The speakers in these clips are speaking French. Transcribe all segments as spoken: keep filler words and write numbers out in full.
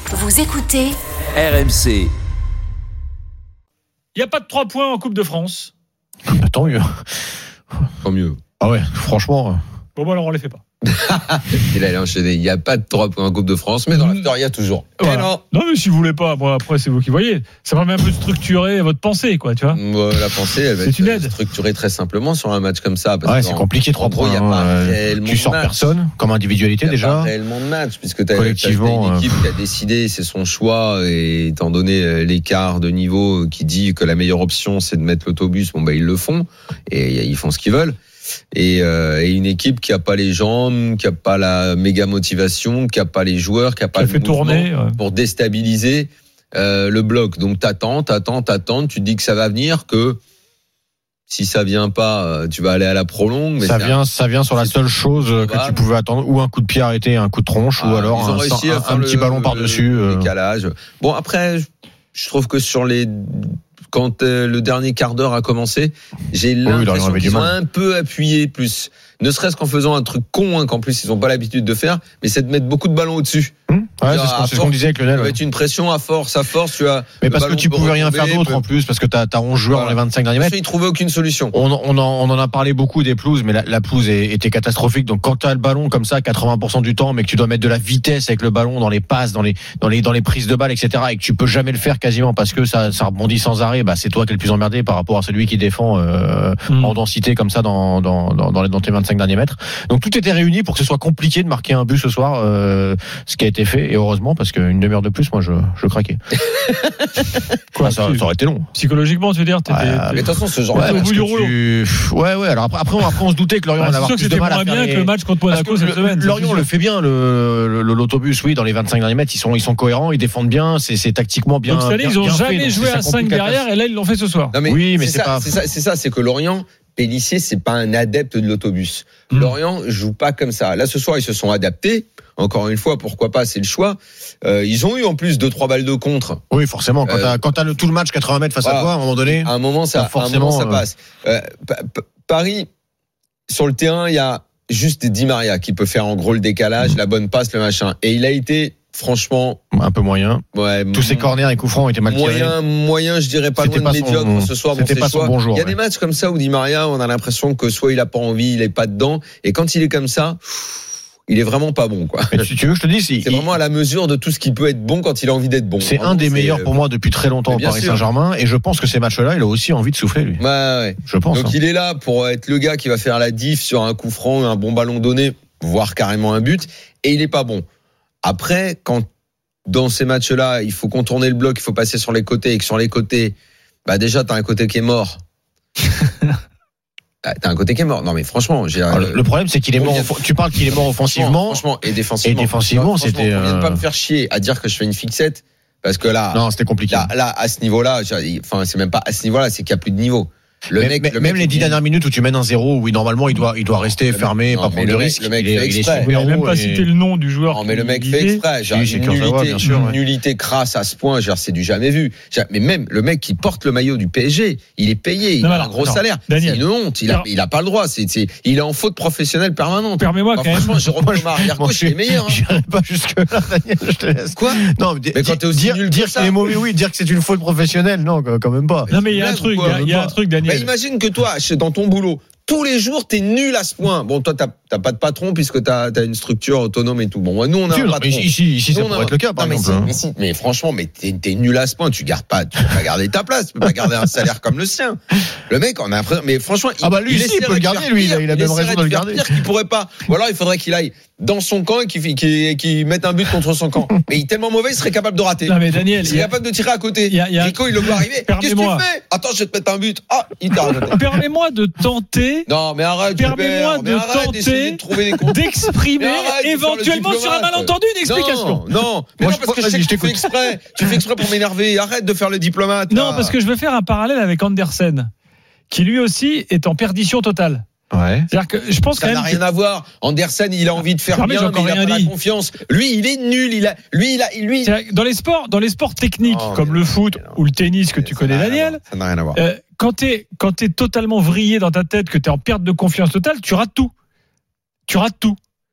Vous écoutez R M C. Il n'y a pas de trois points en Coupe de France. Tant mieux. Tant mieux. Ah ouais, franchement. Bon, bon alors on les fait pas. Il allait enchaîner. Il n'y a pas de trois points en Coupe de France, mais dans l'after, il y a toujours. Voilà. Et non. Non, mais si vous voulez pas, bon, après c'est vous qui voyez. Ça permet un peu de structurer votre pensée, quoi, tu vois. Bon, la pensée, elle va C'est être une aide. structurée très simplement sur un match comme ça. Parce Ouais, que c'est en- compliqué, trois en gros, il points. n'y a pas hein. réellement Tu de sors match. personne, comme individualité Il n'y a déjà. pas réellement de match, puisque tu as Collectivement, une équipe qui a décidé, c'est son choix, et étant donné l'écart de niveau qui dit que la meilleure option, c'est de mettre l'autobus, bon, bah, ils le font, et ils font ce qu'ils veulent. Et, euh, et une équipe qui a pas les jambes, qui a pas la méga motivation, qui a pas les joueurs, qui a pas Ça le fait mouvement tourner, ouais. pour déstabiliser euh, le bloc. Donc t'attends, t'attends, t'attends, tu te dis que ça va venir, que si ça vient pas, euh, tu vas aller à la prolongue. Mais Ça c'est vient, ça vient sur la c'est seule chose que probable. tu pouvez attendre, ou un coup de pied arrêté, un coup de tronche, Ah, ou alors ils ont un, réussi à un- faire un le- petit ballon par-dessus. le euh. décalage. Bon, après, je trouve que sur les quand euh, le dernier quart d'heure a commencé, j'ai Lorient l'impression avait du qu'ils ont mal. un peu appuyé plus. Ne serait-ce qu'en faisant un truc con, hein, qu'en plus ils n'ont pas l'habitude de faire, mais c'est de mettre beaucoup de ballons au-dessus. Hum ouais, c'est ce À qu'on, c'est ce force, qu'on disait avec Lionel. Ça va ouais. être une pression à force, à force, tu as. Mais le parce que ballon tu peut pouvais rien faire retomber, d'autre peut- en plus, parce que t'as, t'as onze joueurs Voilà. dans les vingt-cinq derniers Parce mètres. qu'ils trouvaient aucune solution. On, on, en, on en a parlé beaucoup des pelouses, mais la, la pelouse est- était catastrophique. Donc quand tu as le ballon comme ça, quatre-vingts pour cent du temps, mais que tu dois mettre de la vitesse avec le ballon dans les passes, dans les dans les dans les prises de balles, et cetera, et que tu peux jamais le faire quasiment parce que ça ça rebondit sans arrêt, bah c'est toi qui es le plus emmerdé par rapport à celui qui défend euh, Mm. en densité comme ça dans dans dans dans, les, dans tes vingt-cinq derniers mètres. Donc tout était réuni pour que ce soit compliqué de marquer un but ce soir, euh, ce qui a été fait, et heureusement, parce qu'une demi-heure de plus, moi je je craquais. Quoi, ça, ça aurait été long. Psychologiquement, tu veux dire, t'étais, Ouais, t'étais- Mais de toute façon, ce genre Ouais, de au match, bout du rouleau. Tu... Ouais, ouais. Alors après, après, on, après, on se doutait que Lorient Ah, allait c'est avoir sûr que plus de c'était mal à moins faire bien les- que le match contre Parce Monaco que cette le- semaine. Lorient le fait bien, le, le- l'autobus, oui, dans les vingt-cinq derniers mètres, ils sont, ils sont cohérents, ils défendent bien, c'est, c'est tactiquement bien. Donc cette année, bien- ils ont bien fait, jamais donc joué ça à cinq complique la derrière, place. et là, ils l'ont fait ce soir. Non mais Oui, mais c'est, c'est ça, pas- c'est ça, c'est ça, c'est que Lorient, Pélissier, c'est pas un adepte de l'autobus. Mm. Lorient joue pas comme ça. Là, ce soir, ils se sont adaptés. Encore une fois, pourquoi pas, c'est le choix. Euh, ils ont eu en plus deux, trois balles de contre. Oui, forcément. Quand Euh, t'as, quand t'as le, tout le match quatre-vingts mètres face voilà. à toi, à un moment donné. À un moment, ça, Pas à un moment, forcément, ça euh, passe. Euh, Pa- Pa- Paris, sur le terrain, il y a juste Di Maria qui peut faire en gros le décalage, la bonne passe, le machin. Et il a été, franchement, Un peu moyen. ouais, Tous ses corners et coups francs ont été mal tirés. moyen, moyen, je dirais pas C'était loin de pas son- médiocre ce soir. c'était dans pas ses son choix. bon jour, Il y a ouais. des matchs comme ça où Di Maria, on a l'impression que soit il a pas envie, il est pas dedans, et quand il est comme ça, pff, il est vraiment pas bon, quoi. Mais tu, tu veux que je te dise, il- C'est vraiment à la mesure de tout ce qui peut être bon quand il a envie d'être bon. c'est Vraiment, un des c'est, meilleurs euh, pour moi depuis très longtemps mais au bien Paris sûr. Saint-Germain, et je pense que ces matchs-là, il a aussi envie de souffler, lui. Ouais, ouais. Je pense. Donc hein. il est là pour être le gars qui va faire la diff sur un coup franc, un bon ballon donné, voire carrément un but, et il est pas bon. Après, quand dans ces matchs-là, il faut contourner le bloc, il faut passer sur les côtés, et que sur les côtés, bah déjà t'as un côté qui est mort. Ah, t'as un côté qui est mort. Non mais franchement, j'ai. Alors, le, le problème, c'est qu'il est on mort. vient- offo- Tu parles qu'il est mort offensivement. franchement, et défensivement. Et défensivement, Non, franchement, c'était, On vient de pas euh, me faire chier à dire que je fais une fixette, parce que là, Non, c'était compliqué. là, là, à ce niveau-là, j'ai- enfin, c'est même pas à ce niveau-là, c'est qu'il y a plus de niveau. Le même mec, même le mec, les dix il- dernières minutes où tu mènes un zéro, oui, normalement, il doit, il doit rester Le mec- fermé, non, pas mais prendre le de mec- risque. le mec il est, fait il est exprès. Vous super n'avez même haut pas et- cité le nom du joueur. Non, mais le mec qui fait visait. exprès. Genre, Si, c'est une Kurzawa, nullité, bien sûr, une ouais. nullité crasse à ce point, genre, c'est du jamais vu. Genre, mais même le mec qui porte le maillot du P S G, il est payé, il Non, a alors, un gros attends, salaire. Daniel. C'est une honte. Il a, Alors- il a pas le droit. C'est, c'est, il est en faute professionnelle permanente. Permets-moi Enfin, quand même. franchement, Jérôme Thomas, arrière Moi, gauche, il est meilleur. hein. J'irai pas jusque-là, Daniel, je te laisse. Quoi? Non, mais, Mais quand t'es aussi dire, nul que dire ça. qu'il est mauvais, oui, dire que c'est une faute professionnelle, non, quand même pas. Non, mais il y a un blague ou truc, il quoi y a- il y a un truc, Bah, Daniel. imagine que toi, chez- dans ton boulot, tous les jours, t'es nul à ce point. Bon, toi, t'as, t'as pas de patron puisque t'as, t'as une structure autonome et tout. Bon, nous, on a Si, un non, patron. ici, ici, ça Nous, on pourrait a- être le cas, par non, mais, exemple. c'est- mais, si, mais franchement, mais t'es, t'es nul à ce point. Tu gardes pas, tu peux pas garder ta place. Tu peux pas garder un salaire comme le sien. Le mec, on a l'impression, mais franchement, Ah bah, lui, il si, il essaierait peut le de garder, faire lui, il a- pire. il a même essaierait raison de le faire garder. Pire qu'il pourrait pas. Ou alors, il faudrait qu'il aille dans son camp et qu'il, qu'il, qu'il mette un but contre son camp. Mais il est tellement mauvais, il serait capable de rater. Non, mais Daniel, Il il serait y a- capable de tirer à côté. il y a- il y a- Rico, il le voit arriver. Qu'est-ce que tu Permets-moi. fais? Attends, je vais te mettre un but. Ah, il t'a raté. permets-moi de tenter Non, mais arrête, Permets-moi Hubert, mais de arrête d'essayer tenter de trouver des comptes. d'exprimer Mais arrête de faire le éventuellement sur un diplomate. malentendu une explication. Non, non, mais Moi, non, je- parce que je vas-y, sais que je tu fais t'écoute. exprès. Tu fais exprès pour m'énerver. Arrête de faire le diplomate. Non, là. parce que je veux faire un parallèle avec Andersen, qui lui aussi est en perdition totale. Ouais. C'est-à-dire que je pense ça quand n'a même rien à voir. Andersen, il a envie de faire Ah, mais j'ai bien, encore mais il a rien pas dit. la confiance. Lui, il est nul. Il a, lui, il a, lui. C'est-à-dire que dans les sports, dans les sports techniques Oh, comme mais le non, foot mais non. ou le tennis que tu Ça connais, n'a rien à Daniel, voir. Ça n'a rien à voir. euh, quand t'es quand t'es totalement vrillé dans ta tête, que t'es en perte de confiance totale, tu rates tout. Tu rates tout.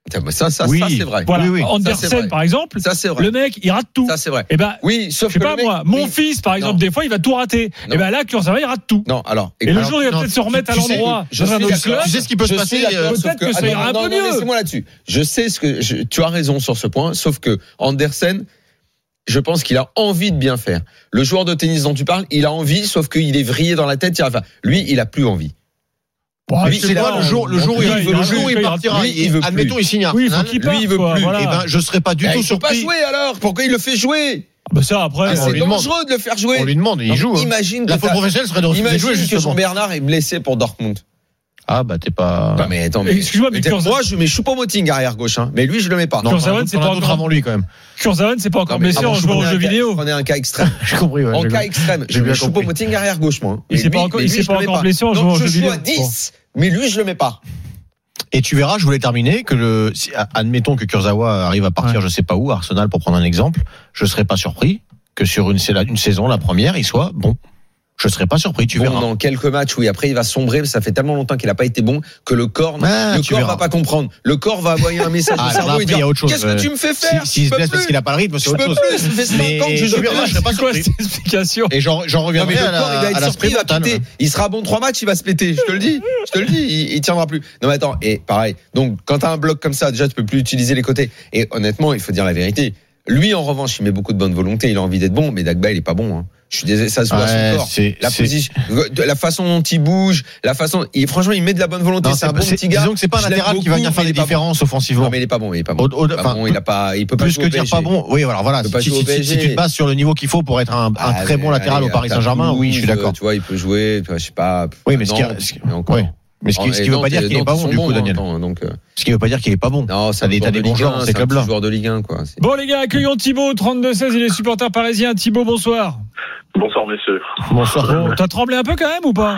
Ça, ça, Oui. ça, c'est vrai. Voilà. Oui, oui. Andersen, Ça, c'est vrai. par exemple, Ça, c'est vrai. le mec, il rate tout. Ça, c'est vrai. Et ben, Oui, sauf je sais que pas le mec, moi, mon oui. fils, par exemple, Non. des fois, il va tout rater. Non. Et ben là, Kurzawa, il rate tout. Non, alors. Et le alors, jour, il va non, peut-être se remettre à tu sais, l'endroit. je dans un suis autre d'accord. club. Tu sais ce qui peut se Je passer suis d'accord, euh, peut-être sauf que ça attends, ira un non, peu non, mieux. Laissez-moi là-dessus. Je sais ce que je- tu as raison sur ce point, sauf que Andersen, je pense qu'il a envie de bien faire. Le joueur de tennis dont tu parles, il a envie, sauf qu'il est vrillé dans la tête. Il enfin, lui, il a plus envie. Bon, Lui, c'est c'est pas, quoi, le jour, le jour où lui, il, il le a- jour où il il a- partira, lui, il veut plus. admettons, il signe à Oui, il faut Arsenal, qu'il parte. Lui, il veut quoi, plus. voilà. eh ben, je serais pas du Eh, tout il peut pas surpris. jouer alors. Pourquoi il le fait jouer? Bah ça, après, Ah, on c'est lui demande. dangereux de le faire jouer. On lui demande, il Non, joue. hein. Imagine La que faute t'as- professionnelle serait de refuser de Imagine jouer, que justement. Jean-Bernard est blessé pour Dortmund. Ah, bah, t'es pas. Bah, mais attends, mais. Excuse-moi, mais Kurzawa- moi, je mets Choupo-Moting arrière gauche, hein. Mais lui, je le mets pas. Non, Kurzawa, t'en as c'est d'autres pas encore- avant lui, quand même. Kurzawa, c'est pas encore Non, mais- blessé ah bon, en je jouant aux prenais un jeux cas- vidéo. Je prenais un cas extrême. J'ai compris, ouais. En j'ai cas compris. extrême, J'ai je bien mets compris. Choupo-Moting arrière gauche, moi. Il Et s'est lui- pas encore- mais il lui, s'est je pas le mets encore blessé en Donc, jouant aux je jeux joue vidéo. à dix, mais lui, je le mets pas. Et tu verras, je voulais terminer, que le, si- admettons que Kurzawa arrive à partir, Ouais. je sais pas où, Arsenal, pour prendre un exemple, je serais pas surpris que sur une, une saison, la première, il soit bon. Je serais pas surpris, tu Bon, verras. dans quelques matchs, oui. Après, il va sombrer. Ça fait tellement longtemps qu'il a pas été bon que le corps, Ah, le tu corps verras. va pas comprendre. Le corps va envoyer un message Ah, au alors cerveau là, et après, il y a dire autre chose. qu'est-ce que tu me fais Si- faire? S'il Je se peux blesse parce plus. qu'il a pas le rythme, c'est Je autre peux chose. plus. Ça fait cinq Mais- ans que je et joue tu verras, plus. je serais pas C'est quoi surpris. cette explication? Et j'en, j'en Non, reviendrai mais le à la, corps, il va à être la surpris, il va sprint péter. Il sera bon trois matchs, il va se péter. Je te le dis. Je te le dis. Il, il tiendra plus. Non, mais attends. Et pareil. Donc, quand t'as un bloc comme ça, déjà, tu peux plus utiliser les côtés. Et honnêtement, il faut dire la vérité. Lui, en revanche, il met beaucoup de bonne volonté. Il a envie d'être bon. Mais Dagba, il est pas bon, hein. Je suis désolé, ça se voit à Ouais, son corps. c'est- La c'est- position, la façon dont il bouge, la façon, il, franchement, il met de la bonne volonté. Non, C'est un bon c'est- petit gars. disons que c'est pas un Je l'aime latéral qui va beaucoup, venir faire mais des il est pas différences bon. offensivement. Non, mais il est pas bon, il est pas bon. Au- au- Pas enfin, bon, il a pas, il peut pas Plus jouer que au dire P S G. pas bon, oui, voilà, voilà. Il peut pas Si, jouer au si- P S G. si tu te bases sur le niveau qu'il faut pour être un, un Ah, très bon mais latéral allez, au Paris à Saint-Germain, oui, je suis Toulouse, d'accord. Tu vois, il peut jouer, tu vois, je sais pas. Oui, mais ce qui, Nantes, ce qui- mais encore. ouais. Mais ce qui, ce qui veut pas dire qu'il est pas bon, du coup, Daniel. Donc, euh, Ce qui veut pas dire qu'il est pas bon. non, c'est T'as un des- joueur t'as de des bons Ligue joueurs un, dans ces c'est un clubs-là. petit joueur de Ligue un, quoi. C'est- Bon, les gars, accueillons Thibaut, trente-deux seize, il est supporter parisien. Thibaut, bonsoir. Bonsoir messieurs. Bonsoir. Bon, t'as tremblé un peu quand même ou pas?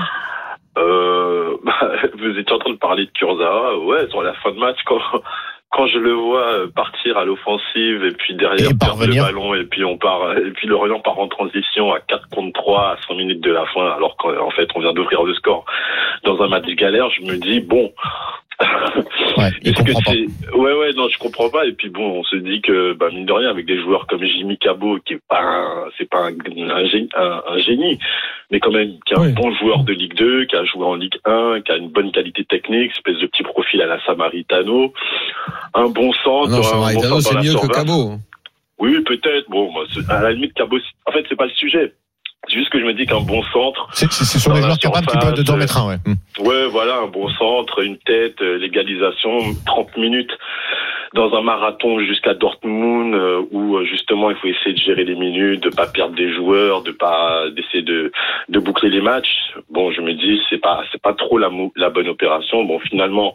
Euh, bah, vous étiez en train de parler de Kurzawa, ouais, sur la fin de match quand quand je le vois partir à l'offensive et puis derrière Et perdre le parvenir. ballon et puis on part et puis Lorient part en transition à quatre contre trois à cinq minutes de la fin alors qu'en fait on vient d'ouvrir le score dans un match galère, je me dis bon. Ouais, il Est-ce que comprend pas. c'est... Ouais, ouais, non, je comprends pas. Et puis bon, on se dit que, bah, mine de rien, avec des joueurs comme Jimmy Cabot, qui est pas un, c'est pas un, un, génie, un, un génie, mais quand même, qui est un Oui. bon joueur de Ligue deux, qui a joué en Ligue un, qui a une bonne qualité technique, espèce de petit profil à la Samaritano, un bon centre, Non, un bon Samaritano, centre c'est dans la mieux que surface. Cabot. Oui, peut-être. Bon, moi, c'est- à la limite, Cabot, en fait, c'est pas le sujet. C'est juste que je me dis qu'un bon centre, C'est, c'est, ce sont des Dans la joueurs capables qui surface, peuvent t'en mettre un, ouais. Hum. ouais, voilà, un bon centre, une tête, euh, l'égalisation, trente minutes dans un marathon jusqu'à Dortmund, euh, où euh, justement il faut essayer de gérer les minutes, de pas perdre des joueurs, de pas d'essayer de de boucler les matchs. Bon, je me dis c'est pas c'est pas trop la mou- la bonne opération. Bon, finalement.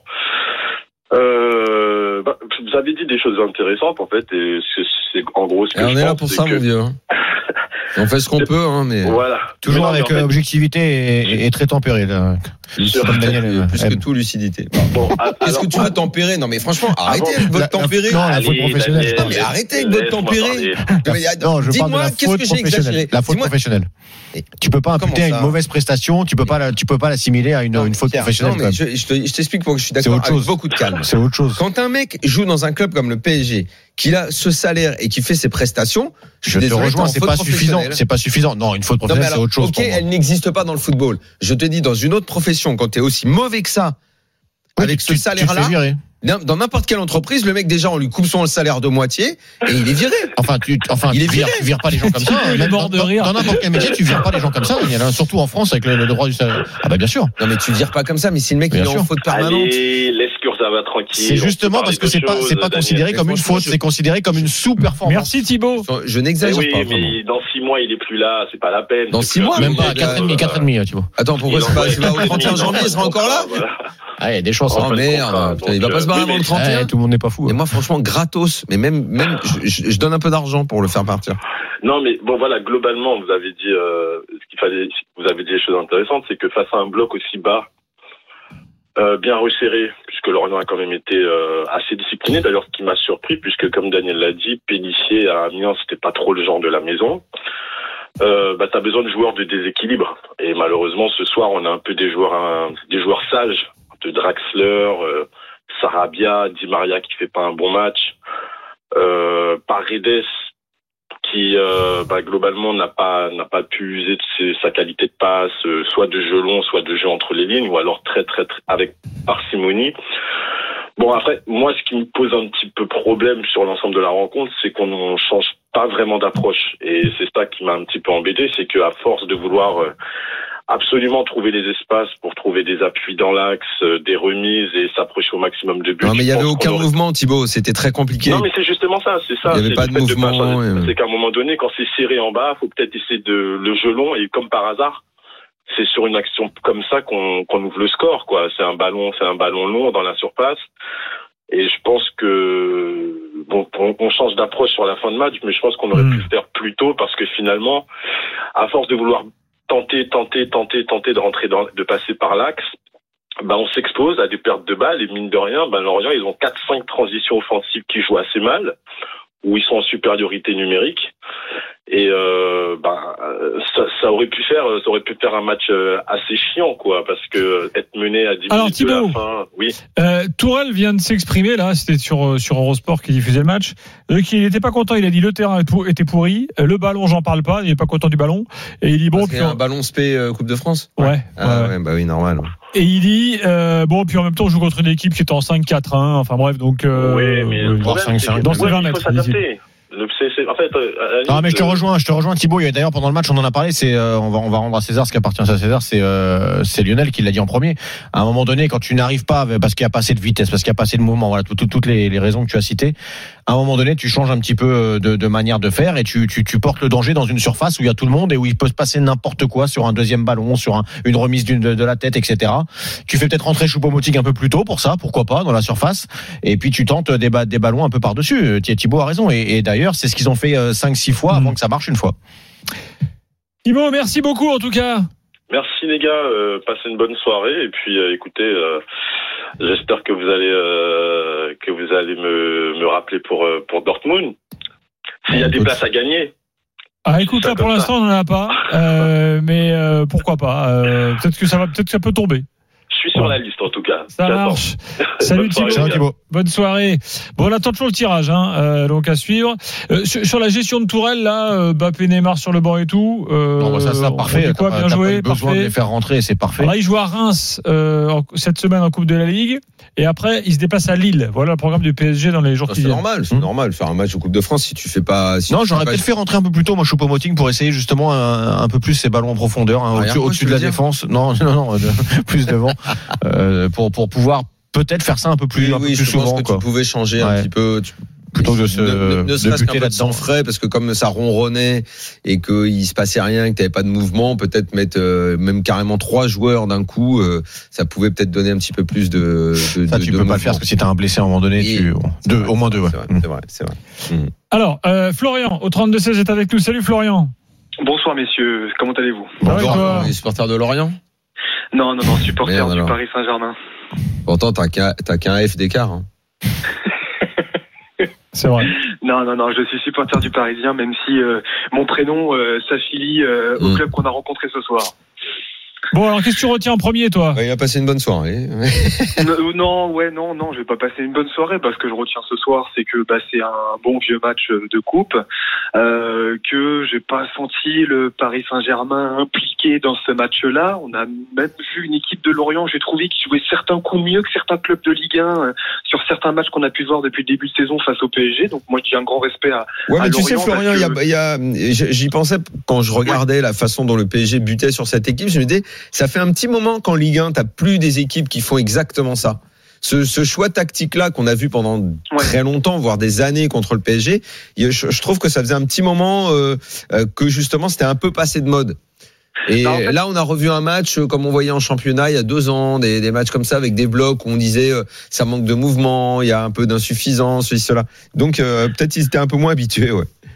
Euh, bah, vous avez dit des choses intéressantes en fait, et c'est, c'est en gros ce que Et on je est là pense, pour c'est ça, que- mon vieux. hein. On fait ce qu'on peut, hein, mais. Voilà. Toujours Mais non, avec mais en euh, fait, objectivité et, et très tempéré, là. Sûr. Comme Daniel, Plus euh, que aime. tout, lucidité. bon, a- Qu'est-ce alors, que tu vas tempérer? Non, mais franchement, arrêtez Avant- avec La- votre la- tempéré. non, la Allez, faute professionnelle, Daniel, pardon. Mais arrêtez avec votre laisse-moi tempéré. parler. Non, mais, Non, je parle de dis-moi, la qu'est-ce faute que j'ai professionnelle. exagéré? La faute Dis-moi- professionnelle. Et- Tu peux pas Comment imputer à une ça mauvaise prestation, tu peux pas, la- tu peux pas l'assimiler à une, Non, une faute Pierre, professionnelle. Non, quand mais même. je, je te- je t'explique pourquoi je suis C'est d'accord autre avec chose. beaucoup de calme. C'est autre chose. Quand un mec joue dans un club comme le P S G, qu'il a ce salaire et qu'il fait ses prestations, je suis Je te désolé, rejoins, t'es en c'est faute pas suffisant. professionnelle. C'est pas suffisant. Non, une faute Non, mais professionnelle, c'est alors, autre chose. ok, pour moi. elle n'existe pas dans le football. Je te dis, dans une autre profession, quand t'es aussi mauvais que ça, Oui, avec tu- ce tu te salaire-là, fais virer. dans n'importe quelle entreprise, le mec, déjà, on lui coupe son salaire de moitié et il est viré. Enfin, tu, enfin, Il tu est vires, viré. tu vires pas les gens comme ça. Il est Même mort dans, de dans- rire. dans n'importe quel métier, tu vires pas les gens comme ça. Il y en a surtout en France avec le, le droit du salaire. Ah bah bien sûr. Non, mais tu vires pas comme ça, mais si le mec, Bien il est en sûr. faute permanente. Allez, laisse Kurzawa tranquille. C'est on peut justement parler parce que d'autre c'est pas, chose, c'est pas Daniel. considéré Mais comme une franchement, faute, je- c'est considéré comme une sous-performance. Merci Thibaut. Je Eh n'exagère oui, pas, vraiment. mais dans six mois, il est plus là, c'est pas la peine. Dans C'est six plus mois, un Même mais pas à il joueur, quatre et demi, euh, quatre et demi, tu vois. Attends, pourquoi il c'est pas, envoie c'est pas au quatre trente et un et demi, janvier, il sera encore là? voilà. Ah, il y a des chances. En Oh fin de merde, contrat, putain, il donc, va pas se barrer euh, avant le oui, trente et un. Eh, tout le monde n'est pas fou. Et hein. moi, franchement, gratos. Mais même, même, je, je- je donne un peu d'argent pour le faire partir. Non, mais bon, voilà, globalement, vous avez dit, euh, ce qu'il fallait, vous avez dit des choses intéressantes, c'est que face à un bloc aussi bas, euh, bien resserré, puisque Lorient a quand même été euh, assez discipliné. D'ailleurs, ce qui m'a surpris, puisque comme Daniel l'a dit, Pélissier à Amiens, c'était pas trop le genre de la maison. Euh, bah, t'as besoin de joueurs de déséquilibre. Et malheureusement, ce soir, on a un peu des joueurs, un, des joueurs sages, de Draxler, euh, Sarabia, Di Maria qui fait pas un bon match, euh, Paredes qui euh, bah, globalement n'a pas n'a pas pu user de ses, sa qualité de passe, euh, soit de jeu long, soit de jeu entre les lignes, ou alors très très, très avec parcimonie. Bon, après, moi, ce qui me pose un petit peu problème sur l'ensemble de la rencontre, c'est qu'on ne change pas vraiment d'approche. Et c'est ça qui m'a un petit peu embêté, c'est qu'à force de vouloir euh, absolument trouver des espaces pour trouver des appuis dans l'axe, euh, des remises et s'approcher au maximum de buts. Non, mais il n'y avait aucun aurait... mouvement, Thibaut. C'était très compliqué. Non, mais c'est justement ça. C'est ça. Il n'y avait pas de mouvement. De et... C'est qu'à un moment donné, quand c'est serré en bas, faut peut-être essayer de le jeu long et comme par hasard, c'est sur une action comme ça qu'on, qu'on ouvre le score, quoi. C'est un ballon, c'est un ballon long dans la surface. Et je pense que bon, on, on change d'approche sur la fin de match, mais je pense qu'on aurait mmh. pu le faire plus tôt parce que finalement, à force de vouloir tenter, tenter, tenter, tenter de rentrer dans, de passer par l'axe, bah on s'expose à des pertes de balles et mine de rien, bah Lorient ils ont quatre cinq transitions offensives qui jouent assez mal, où ils sont en supériorité numérique. Et euh, bah, ça, ça aurait pu faire, ça aurait pu faire un match assez chiant, quoi, parce que être mené à dix Alors, minutes Thibaut, de la fin, oui. Euh, Tourelle vient de s'exprimer là, c'était sur sur Eurosport qui diffusait le match. Euh, qu'il n'était pas content, il a dit le terrain était pourri, le ballon j'en parle pas, il n'est pas content du ballon. Et il dit bon, puis un ballon spé euh, Coupe de France. Ouais. Ah, ouais. ouais, bah oui, normal. Et il dit euh, bon, puis en même temps on joue contre une équipe qui est en cinq quatre un, enfin bref, donc. Euh, oui, mais le problème, cinq cinq, dans ces vingt mètres. Le, c'est, c'est, en fait, euh, non, mais je te rejoins, je te rejoins, Thibaut. Et d'ailleurs, pendant le match, on en a parlé. C'est, euh, on va, on va rendre à César ce qui appartient à César. C'est, euh, c'est Lionel qui l'a dit en premier. À un moment donné, quand tu n'arrives pas, parce qu'il y a pas assez de vitesse, parce qu'il y a pas assez de mouvement, voilà, tout, tout, toutes les, les raisons que tu as citées. À un moment donné, tu changes un petit peu de, de manière de faire et tu, tu, tu portes le danger dans une surface où il y a tout le monde et où il peut se passer n'importe quoi sur un deuxième ballon, sur un, une remise d'une, de, de la tête, et cetera. Tu fais peut-être rentrer Choupo-Moting un peu plus tôt pour ça, pourquoi pas, dans la surface. Et puis tu tentes des, des ballons un peu par-dessus. Thibaut a raison. Et, et d'ailleurs, c'est ce qu'ils ont fait cinq six fois avant mmh. que ça marche une fois. Thibaut, merci beaucoup en tout cas. Merci les gars, euh, passez une bonne soirée et puis euh, écoutez, euh, j'espère que vous allez euh, que vous allez me, me rappeler pour euh, pour Dortmund. S'il y a des places à gagner. Ah écoute, là pour l'instant ça. On n'en a pas, euh, mais euh, pourquoi pas. Euh, peut-être que ça va, peut-être que ça peut tomber. Je suis sur la liste en tout cas. Ça J'attends. marche. Salut Thibaut. Ciao, Thibaut. Bonne soirée. Bon, on attend toujours le tirage, hein, euh, donc à suivre. Euh, sur, sur la gestion de Tourelle, là, euh, Mbappé, Neymar sur le banc et tout. Euh, non, bah ça, ça parfait. Quoi, bien t'as joué, pas besoin parfait. de les faire rentrer, c'est parfait. Alors, il joue à Reims euh, cette semaine en Coupe de la Ligue, et après, il se déplace à Lille. Voilà le programme du P S G dans les jours ça, qui c'est viennent. normal, c'est mmh. normal. Faire un match en Coupe de France, si tu fais pas. Si non, j'aurais pas... peut-être fait rentrer un peu plus tôt, moi, Choupo-Moting, pour essayer justement un, un peu plus ces ballons en profondeur, hein, au-dessus, au-dessus de la dire. défense. Non, non, non, de, plus devant, euh, pour pour pouvoir peut-être faire ça un peu plus, oui, un peu oui, plus je souvent. pense que quoi. tu pouvais changer ouais. un petit peu. Tu... Plutôt que de se ne, ne, ne serait-ce qu'un peu de sang là-dedans. frais, parce que comme ça ronronnait et qu'il se passait rien, que t'avais pas de mouvement, peut-être mettre euh, même carrément trois joueurs d'un coup, euh, ça pouvait peut-être donner un petit peu plus de. de ça, de, tu de peux mouvement. pas le faire parce que si t'as un blessé à un moment donné, et tu deux, vrai, au moins deux. Ouais. C'est vrai, c'est vrai. C'est vrai. Mmh. Alors, euh, Florian, au trente-deux seize est avec nous. Salut Florian. Bonsoir messieurs, comment allez-vous? Bonsoir. Les supporters de Lorient? Non, non, non, supporter Merde, du alors. Paris Saint-Germain. Pourtant, t'as qu'un, t'as qu'un F d'écart. Hein. C'est vrai. Non, non, non, je suis supporter du Parisien, même si euh, mon prénom euh, s'affilie euh, au mmh. club qu'on a rencontré ce soir. Bon, alors qu'est-ce que tu retiens en premier, toi? Il a passé une bonne soirée. non, ouais, non, non, je vais pas passer une bonne soirée parce que je retiens ce soir, c'est que bah, c'est un bon vieux match de coupe, euh, que j'ai pas senti le Paris Saint-Germain impliqué dans ce match-là. On a même vu une équipe de Lorient, j'ai trouvé, qui jouait certains coups mieux que certains clubs de Ligue un euh, sur certains matchs qu'on a pu voir depuis le début de saison face au P S G. Donc moi, je dis un grand respect à, ouais, à mais Lorient. Tu sais, Florian, il que... y a, y a, j'y pensais quand je regardais ouais. la façon dont le P S G butait sur cette équipe. Je me disais, ça fait un petit moment qu'en Ligue un, t'as plus des équipes qui font exactement ça. Ce, ce choix tactique-là qu'on a vu pendant ouais. très longtemps, voire des années contre le P S G, je, je trouve que ça faisait un petit moment euh, euh, que justement c'était un peu passé de mode. Et en fait, là, on a revu un match comme on voyait en championnat il y a deux ans, des, des matchs comme ça avec des blocs où on disait euh, ça manque de mouvement, il y a un peu d'insuffisance, ceci, cela. Donc euh, peut-être ils étaient un peu moins habitués, ouais. Ouais,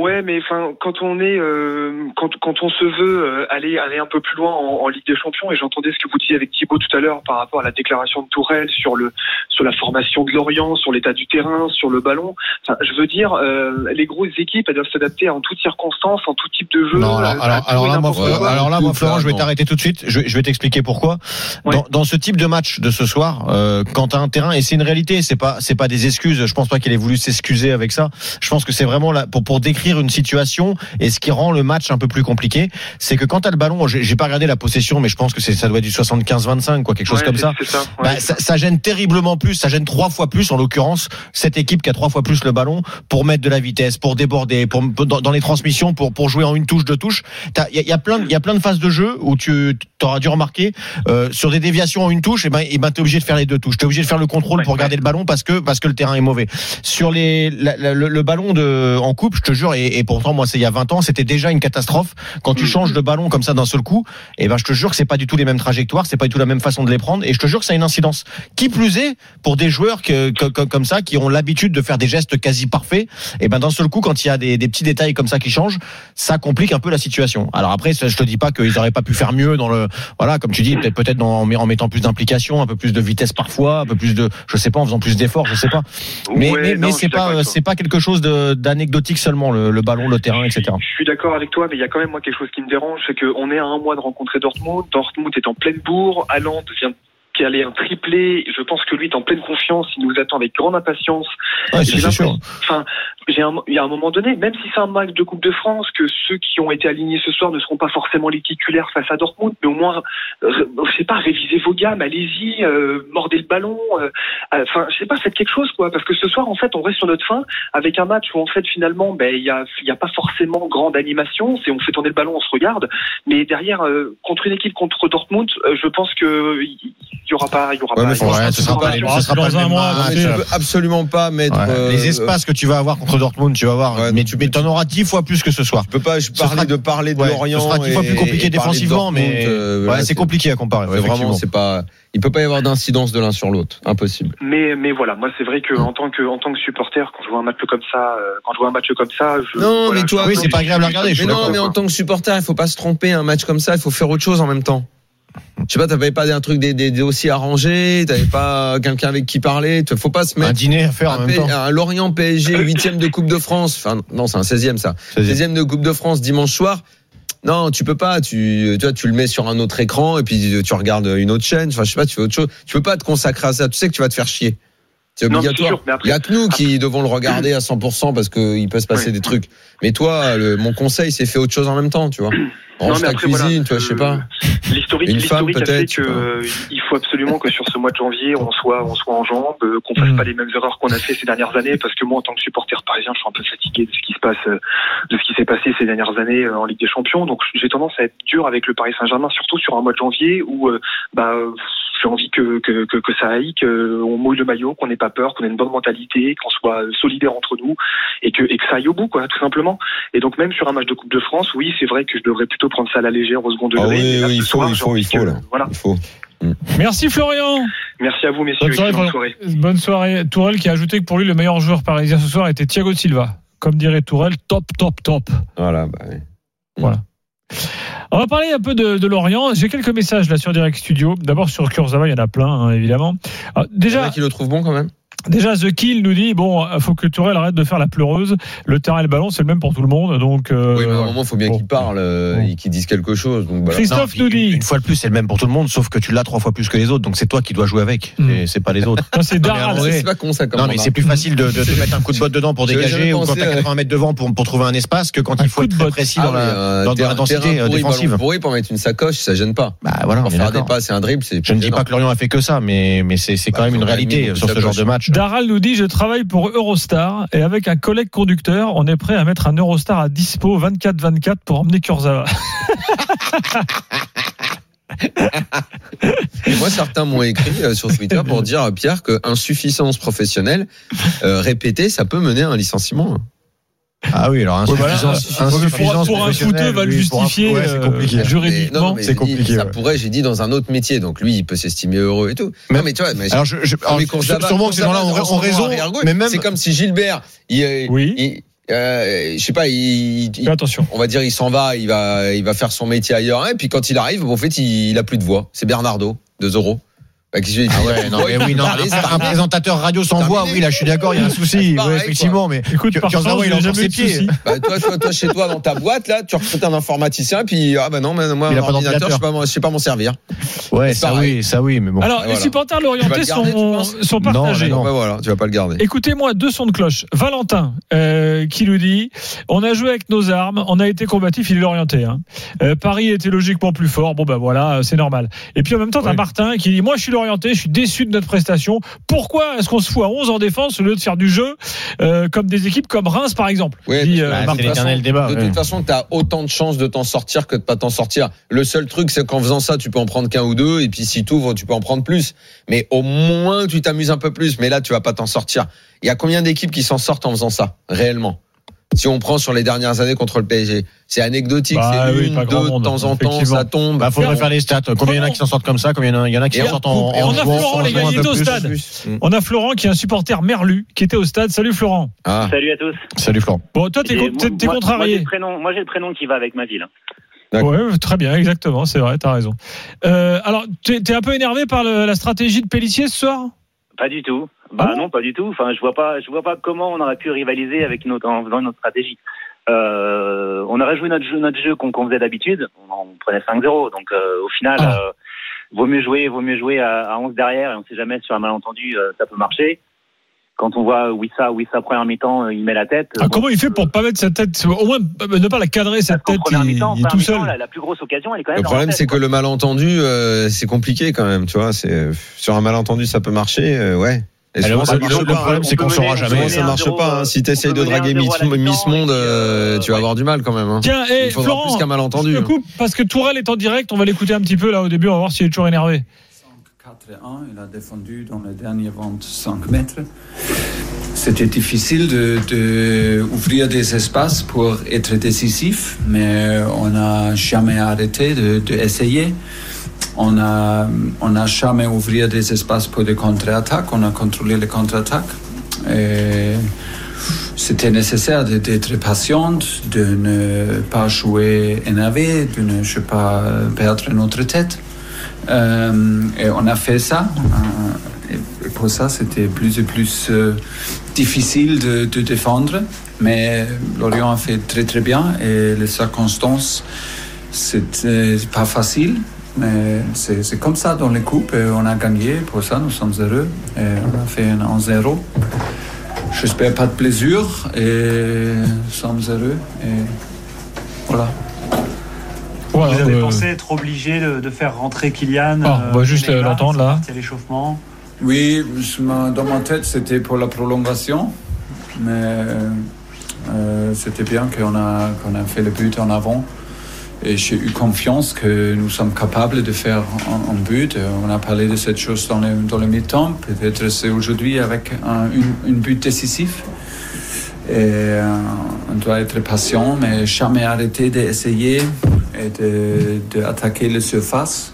Ouais, mais enfin, quand on est, euh, quand quand on se veut euh, aller aller un peu plus loin en, en Ligue des Champions, et j'entendais ce que vous disiez avec Thibaut tout à l'heure par rapport à la déclaration de Tourelle sur le sur la formation de Lorient, sur l'état du terrain, sur le ballon. Enfin, je veux dire, euh, les grosses équipes, elles doivent s'adapter en toutes circonstances, en tout type de jeu. Non, alors, euh, alors, alors là, moi, quoi. alors là, moi, Florent, je vais non. t'arrêter tout de suite. Je, je vais t'expliquer pourquoi. Ouais. Dans, dans ce type de match de ce soir, euh, quand t'as un terrain, et c'est une réalité, c'est pas, c'est pas des excuses. Je pense pas qu'il ait voulu s'excuser avec ça. Je pense que c'est vraiment là pour pour décrire une situation et ce qui rend le match un peu plus compliqué, c'est que quand t'as le ballon, j'ai, j'ai pas regardé la possession, mais je pense que c'est ça doit être du soixante-quinze vingt-cinq, quoi, quelque chose Ouais, comme c'est, ça. c'est ça, ouais, Bah, c'est ça, ça gêne terriblement plus, ça gêne trois fois plus en l'occurrence cette équipe qui a trois fois plus le ballon pour mettre de la vitesse, pour déborder, pour dans, dans les transmissions, pour pour jouer en une touche, deux touches. Il y a, y a plein, il y a plein de phases de jeu où tu t'auras dû remarquer euh, sur des déviations en une touche, et ben, et ben t'es obligé de faire les deux touches. T'es obligé de faire le contrôle Ouais, pour garder ouais. le ballon parce que parce que le terrain est mauvais. Sur les la, la, le, le ballon de en coupe, je te jure, et, et pourtant moi c'est il y a vingt ans, c'était déjà une catastrophe quand tu changes de ballon comme ça d'un seul coup. Et ben je te jure que c'est pas du tout les mêmes trajectoires, c'est pas du tout la même façon de les prendre, et je te jure que ça a une incidence. Qui plus est pour des joueurs que, que, que comme ça qui ont l'habitude de faire des gestes quasi parfaits, et ben d'un seul coup quand il y a des, des petits détails comme ça qui changent, ça complique un peu la situation. Alors après, je te dis pas qu'ils auraient pas pu faire mieux dans le voilà, comme tu dis, peut-être peut-être dans, en mettant plus d'implication, un peu plus de vitesse parfois, un peu plus de, je sais pas, en faisant plus d'efforts, je sais pas. Mais Ouais, mais, non, mais je c'est suis d'accord pas avec toi. c'est pas quelque chose de, d'anecdotique seulement le, le ballon, le terrain, et cetera. Je suis d'accord avec toi, mais il y a quand même moi quelque chose qui me dérange, c'est qu'on est à un mois de rencontrer Dortmund. Dortmund est en pleine bourre. Haaland vient qui allait un triplé. Je pense que lui est en pleine confiance. Il nous attend avec grande impatience. Ouais, J'ai c'est sûr. Enfin, j'ai un, il y a un moment donné, même si c'est un match de Coupe de France, que ceux qui ont été alignés ce soir ne seront pas forcément les titulaires face à Dortmund, mais au moins, euh, je sais pas, révisez vos gammes, allez-y, euh, mordez le ballon. Enfin, euh, je sais pas, faites quelque chose, quoi, parce que ce soir, en fait, on reste sur notre faim avec un match où, en fait, finalement, ben, il y a, il y a pas forcément grande animation. C'est on fait tourner le ballon, on se regarde, mais derrière, euh, contre une équipe contre Dortmund, euh, je pense que il y aura pas, il y aura Ouais, pas. mais il y aura ouais, pas ce sera pas les- ce sera pas dans le un même mois, match. Mais tu peux absolument pas mettre Ouais. euh, Les espaces que tu vas avoir contre Dortmund, tu vas voir, Ouais, mais tu tu peux- mais t'en auras dix fois plus que ce soir. Tu peux pas je Ce parler sera- de parler de Ouais, Lorient. ce sera dix fois et- plus compliqué et parler de défensivement, mais Dortmund, euh, ouais, c'est compliqué à comparer. Ouais, vraiment, c'est pas. Il peut pas y avoir d'incidence de l'un sur l'autre, impossible. Mais mais voilà, moi c'est vrai que en tant que en tant que supporter, quand je vois un match comme ça, euh, quand je vois un match comme ça, je, Non, voilà, mais toi, je- oui, c'est pas agréable à regarder, je Mais suis non, d'accord, mais en tant que supporter, il faut pas se tromper. Un match comme ça, il faut faire autre chose en même temps. Je sais pas, t'avais pas un truc des, des, des dossiers arrangés, t'avais pas quelqu'un avec qui parler. Faut pas se Un mettre. dîner à faire en Un, même P- temps. un Lorient P S G huitième de Coupe de France. Enfin non, c'est un seizième ça. seizième de Coupe de France dimanche soir. Non, tu peux pas. Tu, tu vois, tu le mets sur un autre écran et puis tu regardes une autre chaîne. Enfin, je sais pas, tu fais autre chose. Tu peux pas te consacrer à ça. Tu sais que tu vas te faire chier. C'est Non, obligatoire. c'est sûr, mais après- Il y a que nous qui devons le regarder à cent pour cent parce qu'il peut se passer Ouais. des trucs. Mais toi, le, mon conseil, c'est fais autre chose en même temps, tu vois. Range ta après, cuisine, voilà, tu vois, je sais pas. L'historique, Une femme, l'historique a fait peut-être, je sais que pas. euh, il faut absolument que sur ce mois de janvier, on soit, on soit en jambes, euh, qu'on fasse Mm. pas les mêmes erreurs qu'on a fait ces dernières années, parce que moi, en tant que supporter parisien, je suis un peu fatigué de ce qui se passe, euh, de ce qui s'est passé ces dernières années euh, en Ligue des Champions. Donc, j'ai tendance à être dur avec le Paris Saint-Germain, surtout sur un mois de janvier où, euh, bah, euh, j'ai envie que, que, que, que ça aille, qu'on mouille le maillot, qu'on n'ait pas peur, qu'on ait une bonne mentalité, qu'on soit solidaire entre nous et que, et que ça aille au bout, quoi, tout simplement. Et donc, même sur un match de Coupe de France, oui, c'est vrai que je devrais plutôt prendre ça à la légère au second degré. Ah oui, mais là, oui, ce il faut, soir, il j'ai faut, envie il faut, que- là. Voilà. Il faut. Merci Florian. Merci à vous, messieurs. Bonne soirée, Excellente Florian. soirée. Bonne soirée. Tourelle qui a ajouté que pour lui, le meilleur joueur parisien ce soir était Thiago Silva. Comme dirait Tourelle, top, top, top. Voilà, bah, oui. Voilà. On va parler un peu de, de Lorient. J'ai quelques messages là sur Direct Studio. D'abord sur Kurzawa, il y en a plein, hein, évidemment. Alors, Il y en déjà, a qui le trouvent bon quand même. déjà, The Kill nous dit bon, il faut que Tourelle arrête de faire la pleureuse. Le terrain et le ballon, c'est le même pour tout le monde. Donc, euh, Oui, mais à un moment, il faut bien bon. qu'ils parlent euh, Bon. et qu'ils disent quelque chose. Donc, voilà. Christophe Non, nous dit. Une fois de plus, c'est le même pour tout le monde, sauf que tu l'as trois fois plus que les autres, donc c'est toi qui dois jouer avec. Mm. Et c'est pas les autres. Ça, c'est Non, mais à un Daral. moment donné, C'est pas con ça comme Non, mais remarque. c'est plus facile de, de, de mettre un coup de botte dedans pour J'avais dégager jamais ou quand pensé t'as à- quatre-vingts mètres devant pour, pour trouver un espace que quand Un il faut coup être de très botte. précis Ah dans oui, la, euh, dans, dans terrain- l'intensité terrain euh, pourri, défensive. ballon pourri pour mettre une sacoche, ça gêne pas. Bah voilà, on Pour est faire des d'accord. passes et un dribble, c'est. Je ne dis pas que Lorient a fait que ça, mais, mais c'est, c'est quand Bah, même une faut quand même réalité une sur ce genre sacoche. de match. Daral nous dit je travaille pour Eurostar et avec un collègue conducteur, on est prêt à mettre un Eurostar à dispo vingt-quatre vingt-quatre pour emmener Kurzawa. Et moi, certains m'ont écrit euh, sur Twitter pour dire à Pierre que insuffisance professionnelle euh, répétée, ça peut mener à un licenciement. Ah oui, alors Ouais, voilà. insuffisance, Pour- insuffisance pour un professionnelle, footeux, va le oui, pour un- justifier ouais, c'est compliqué. euh, Mais, juridiquement. non, non, mais c'est j'ai dit, compliqué, Ça ouais. pourrait, j'ai dit, dans un autre métier. Donc lui, il peut s'estimer heureux et tout. Mais- non, mais tu vois, mais Alors, je, je, alors, mais Kurzawa- sûrement que ces gens-là ont, Kurzawa, ont raison, arrière-gauche, mais même. c'est comme si Gilbert, il, Oui. il, euh, je sais pas, il, il attention. On va dire, il s'en va, il va, il va faire son métier ailleurs. Et puis quand il arrive, en fait, il, il a plus de voix. C'est Bernardo, deux euros. Bah, qu'est-ce que je vais dire ? Ah ouais, non, mais oui, non, un, un présentateur radio sans voix, oui, là, je suis d'accord, il y a un souci, pareil, ouais, effectivement, mais écoute, tu, par tu en chance, il a j'ai encore jamais ses eu de pieds. soucis. Bah, toi, toi, toi, chez toi, dans ta boîte, là, tu recrutes un informaticien, puis, ah, bah non, mais moi, Il a mon pas ordinateur, d'ordinateur. je sais pas, m'en- je sais pas m'en servir. Ouais, C'est ça pareil. oui, ça oui, mais bon. Alors, Ah, les voilà. supporters Tu vas l'orienté le garder, tu sont, penses sont Non, partagés. non, Bah, voilà, tu vas pas le garder. Écoutez-moi, deux sons de cloche. Valentin, euh, qui nous dit, on a joué avec nos armes, on a été combatif, il est orienté. Hein. Euh, Paris était logiquement plus fort, bon ben voilà, c'est normal. Et puis en même temps, t'as Ouais. Martin qui dit, moi je suis l'orienté, je suis déçu de notre prestation. Pourquoi est-ce qu'on se fout à onze en défense au lieu de faire du jeu euh, comme des équipes comme Reims par exemple Ouais, dit, bah, euh, c'est Martin. l'éternel débat. De ouais. toute façon, tu as autant de chances de t'en sortir que de pas t'en sortir. Le seul truc, c'est qu'en faisant ça, tu peux en prendre qu'un ou deux, et puis si tu ouvres, tu peux en prendre plus. Mais au moins, tu t'amuses un peu plus. Mais là, tu vas pas t'en sortir. Il y a combien d'équipes qui s'en sortent en faisant ça, réellement ? Si on prend sur les dernières années contre le P S G, c'est anecdotique, Bah c'est oui, une, pas grand deux, de monde, temps en temps, effectivement. ça tombe. Bah, faudrait faire les stats. Combien il y en a qui s'en sortent comme ça? Combien il y en a, il y en a qui Et s'en on sortent coupe, en, et en on a jouant- Florent, en les gars, jouant un il est peu au plus. stade. Mm. On a Florent qui est un supporter Merlu qui était au stade. Salut Florent. Ah. Salut à tous. Salut Florent. Bon, toi t'es, Et con- t'es, moi- t'es moi- Moi, j'ai contrarié. le prénom, moi j'ai le prénom qui va avec ma ville. D'accord. Ouais, très bien, exactement, c'est vrai, t'as raison. Euh, alors, t'es, t'es un peu énervé par le- la stratégie de Pellissier ce soir ? Pas du tout. Bah Ah bon non, pas du tout. Enfin, je vois pas, je vois pas comment on aurait pu rivaliser avec notre, en faisant notre stratégie. Euh, on aurait joué notre jeu, notre jeu qu'on, qu'on faisait d'habitude. On, on prenait cinq zéro. Donc euh, au final, Ah. euh, vaut mieux jouer, vaut mieux jouer à, à onze derrière. Et on sait jamais sur un malentendu, euh, ça peut marcher. Quand on voit Wissa, Wissa première mi-temps, euh, il met la tête. Ah, Bon, comment il fait pour pas mettre sa tête, au moins euh, ne pas la cadrer cette parce qu'en tête, première il, mi-temps, il est première tout mi-temps, seul. La, la plus grosse occasion, elle est quand même Le dans problème, la tête, c'est que quoi. le malentendu, euh, c'est compliqué quand même, tu vois. C'est sur un malentendu, ça peut marcher, euh, ouais. Et Alors, souvent, ça le- marche le pas. problème, c'est qu'on saura jamais. Souvent, ça marche pas. Hein. Si t'essayes de draguer Miss, Miss Monde, euh, tu vas avoir du mal quand même. Hein. Tiens, et Il faudra Florent, plus qu'un malentendu. je te coupe parce que Tourelle est en direct, on va l'écouter un petit peu là au début, on va voir s'il est toujours énervé. quatre et un, il a défendu dans les dernières ventes cinq mètres. C'était difficile de, de ouvrir des espaces pour être décisif, mais on n'a jamais arrêté de, de essayer. On a, on n'a jamais ouvert des espaces pour des contre-attaques. On a contrôlé les contre-attaques. Et c'était nécessaire de- d'être patiente, de ne pas jouer énervé, de ne je sais pas, perdre notre tête. Euh, et on a fait ça. Euh, et pour ça, c'était plus et plus euh, difficile de, de défendre. Mais Lorient a fait très très bien. Et les circonstances, c'était pas facile. Mais c'est, c'est comme ça dans les coupes. Et on a gagné. Pour ça, nous sommes heureux. Et on a fait un un zéro. J'espère pas de blessure. Et nous sommes heureux. Et voilà. Voilà, Vous avez euh, pensé être obligé de, de faire rentrer Kylian Ah, on va juste Neymar, l'entendre, là. c'est parti à l'échauffement. Oui, je me- dans ma tête, c'était pour la prolongation. Mais euh, c'était bien qu'on a, qu'on a fait le but en avant. Et j'ai eu confiance que nous sommes capables de faire un, un but. On a parlé de cette chose dans le, dans le mi-temps. Peut-être c'est aujourd'hui avec un une, une but décisif. Et euh, on doit être patient, mais jamais arrêter d'essayer et de, de attaquer la surface.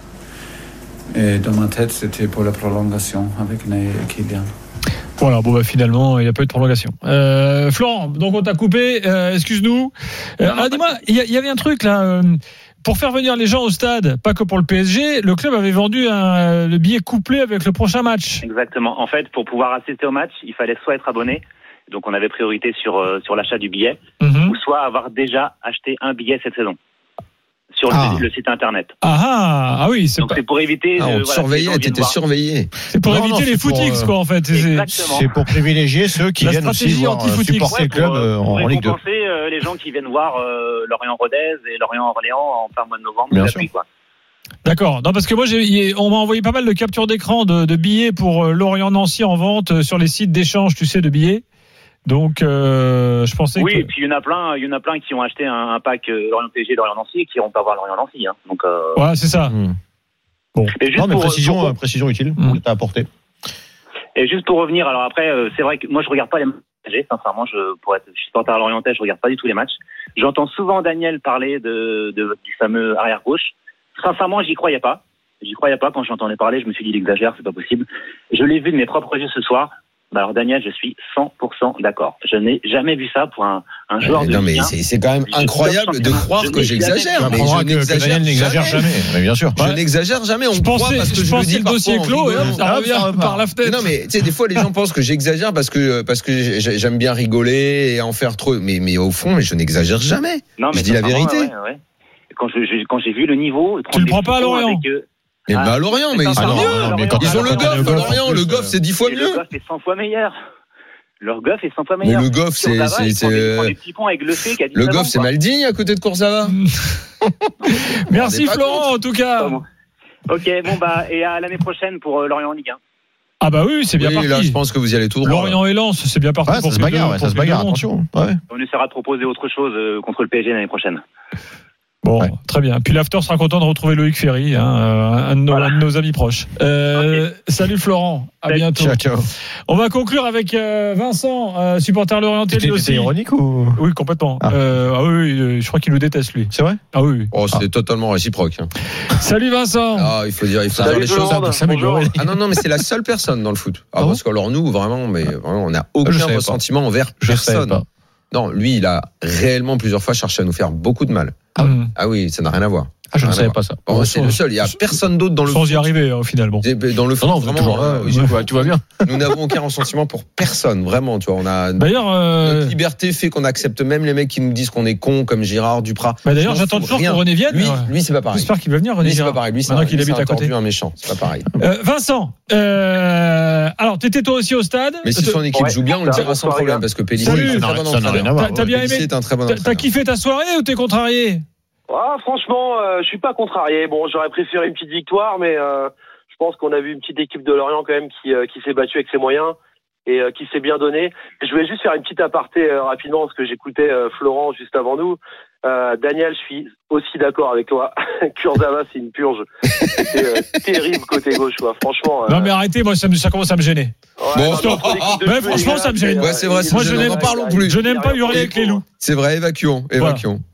Et dans ma tête, c'était pour la prolongation avec Ney et Kylian. Voilà, bon bah finalement il n'y a pas eu de prolongation. Euh, Florent, donc on t'a coupé, euh, excuse-nous. Euh, Non, non, ah, dis-moi, il y, a- il y avait un truc là, euh, pour faire venir les gens au stade, pas que pour le P S G, le club avait vendu un, le billet couplé avec le prochain match. Exactement. En fait, pour pouvoir assister au match, il fallait soit être abonné, donc on avait priorité sur euh, sur l'achat du billet, Mhm. ou soit avoir déjà acheté un billet cette saison sur le, Ah. le site internet. Ah ah, ah oui, c'est, Donc pas- c'est pour éviter. Ah, de- on te voilà, que les surveillait, gens viennent t'étais voir. surveillé. c'est pour Non, éviter non, les c'est pour, footix euh, quoi en fait. C'est- c'est- Exactement. C'est pour privilégier ceux qui La viennent aussi stratégie voir, euh, anti-footix. supporter Ouais, le club pour, euh, pour en Ligue deux. récompenser euh, les gens qui viennent voir euh, Lorient-Rodez et Lorient-Orléans en plein mois de novembre. Bien la sûr. pluie, quoi. D'accord. Non, parce que moi, j'ai, y- on m'a envoyé pas mal de captures d'écran de, de billets pour euh, Lorient-Nancy en vente euh, sur les sites d'échange, tu sais, de billets. Donc, euh, je pensais Oui, que. et puis il y en a plein, il y en a plein qui ont acheté un, un pack euh, Lorient-P S G, Lorient-Nancy et qui n'iront pas voir Lorient-Nancy. Hein. Donc, euh, Ouais, c'est ça. Hmm. et juste Non, mais pour- précision, pour- euh, précision utile Mm. que t'as apporté. Et juste pour revenir, alors après, euh, c'est vrai que moi je regarde pas les matchs. Sincèrement, je, pour être, je suis supporter lorientais, je regarde pas du tout les matchs. J'entends souvent Daniel parler de, de du fameux arrière gauche. Sincèrement, j'y croyais pas. J'y croyais pas quand j'entendais parler. Je me suis dit, il exagère, c'est pas possible. Je l'ai vu de mes propres yeux ce soir. Bah alors Daniel, je suis cent pour cent d'accord. Je n'ai jamais vu ça pour un, un joueur euh, de non mais Ligue un. c'est, c'est quand même Je incroyable de croire que j'exagère. Mais je n'exagère n'exagère jamais. jamais. Mais bien sûr. Je n'exagère jamais. On Je croit pensais, parce que je je, pensais le dis le dossier parfois en clos et hop, rigolant. ça revient par la fenêtre. Mais non, mais tu sais, des fois, les gens pensent que j'exagère parce que parce que j'aime bien rigoler et en faire trop. Mais mais au fond, mais je n'exagère jamais. Non, mais je dis la vérité. Ouais, ouais. Quand je, je quand j'ai vu le niveau, Tu le prends pas à Lorient. Mais bah à Lorient, mais ils sont mieux. Ils ont le Goff à Lorient. Le Goff, c'est dix fois mieux. Le Goff est cent fois meilleur. Leur Goff est cent fois meilleur. Mais le Goff, c'est c'est c'est le Goff, c'est Maldini à côté de Kurzawa. Merci Florent en tout cas. Ok, bon bah et à l'année prochaine pour Lorient en Ligue un. Ah bah oui, c'est bien oui, parti. Là, je pense que vous y allez tout droit. Lorient et Lens, c'est bien parti. Ouais, pour ça se bagarre, deux, ouais, ça se bagarre, attention. Ouais. On essaiera de proposer autre chose contre le P S G l'année prochaine. Bon, ouais. Très bien. Puis l'after sera content de retrouver Loïc Ferry, hein, un, de nos, voilà. un de nos amis proches. Euh, okay. Salut Florent, à salut. bientôt. Ciao, ciao. On va conclure avec euh, Vincent, euh, supporter lorientais lui aussi. C'est ironique ou Oui, complètement. Ah, euh, ah oui, oui, je crois qu'il nous déteste lui. C'est vrai? Ah oui. oui. Oh, c'est ah. totalement réciproque. Hein. Salut Vincent. Ah, il faut dire, il faut Salut dire les choses. Ça ah non, non, mais c'est la seule personne dans le foot. Ah, ah parce que alors nous, vraiment, mais vraiment, on n'a aucun ressentiment pas. envers je personne. Non, lui, il a réellement plusieurs fois cherché à nous faire beaucoup de mal. Ah, mmh. ah oui, ça n'a rien à voir. Ah, je ne savais pas ça. Bon, bon, c'est sans, le seul. Il n'y a personne d'autre dans le sans foot. y arriver, au final. Bon. Dans le foot, non, non, vraiment, toujours là, euh, oui, ouais, tu vois bien. Nous n'avons aucun ressentiment pour personne, vraiment. Tu vois, on a. D'ailleurs, euh... notre liberté fait qu'on accepte même les mecs qui nous disent qu'on est cons, comme Girard, Duprat. Bah d'ailleurs, j'attends toujours que René vienne. Lui, lui, c'est pas pareil. J'espère qu'il va venir, René lui, Girard. C'est pas pareil. Lui, c'est maintenant qu'il habite à côté. un méchant. C'est pas pareil. Euh, Vincent, euh... alors, t'étais toi aussi au stade. Mais si son équipe joue bien, on le dira sans problème, parce que Pellissier, c'est un très bon entraîneur. T'as bien aimé? T'as kiffé ta soirée ou t'es contrarié? Ah, franchement, euh, je suis pas contrarié. Bon, j'aurais préféré une petite victoire, mais euh, je pense qu'on a vu une petite équipe de Lorient quand même qui, euh, qui s'est battue avec ses moyens et euh, qui s'est bien donnée. Je voulais juste faire une petite aparté euh, rapidement parce que j'écoutais euh, Florent juste avant nous. Euh, Daniel, je suis aussi d'accord avec toi. Kurzawa, c'est une purge. C'était euh, terrible côté gauche, quoi. Franchement. Euh... Non mais arrêtez, moi ça, me, ça commence à me gêner. Ouais, bon, non, ouais, franchement, ça me gêne. Ouais, c'est vrai. Moi, je n'aime pas non plus. Je n'aime pas hurler avec les loups. C'est vrai, évacuons, évacuons.